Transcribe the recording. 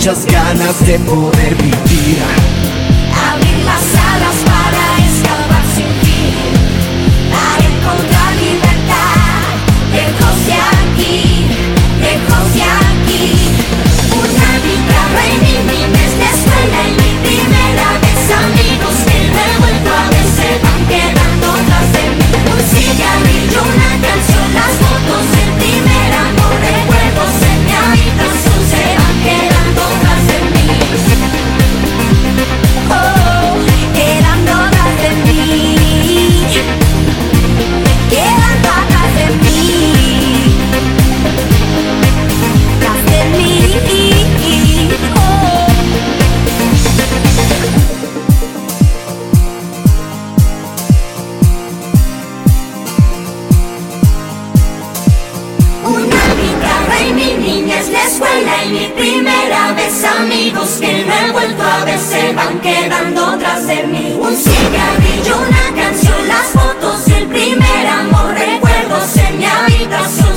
muchas ganas de poder vivir. Abrir las alas para escapar sin fin, para encontrar libertad, lejos de aquí, lejos de aquí. Una guitarra y mi niñez de escuela y mi primera vez, amigos que no he vuelto a ver se van quedando tras de mí. Un cigarrillo, una canción, las fotos del primer amor, recuerdos en mi habitación se van quedando tras de mí. Oh, quedando atrás de mí, quedando atrás de mí, tras de mí. Oh. Una guitarra y mi niñez, la escuela y mi primera vez, amigos que no he vuelto a ver se van quedando tras de mí. Un cigarrillo, una canción, las fotos del primer amor, recuerdos en mi habitación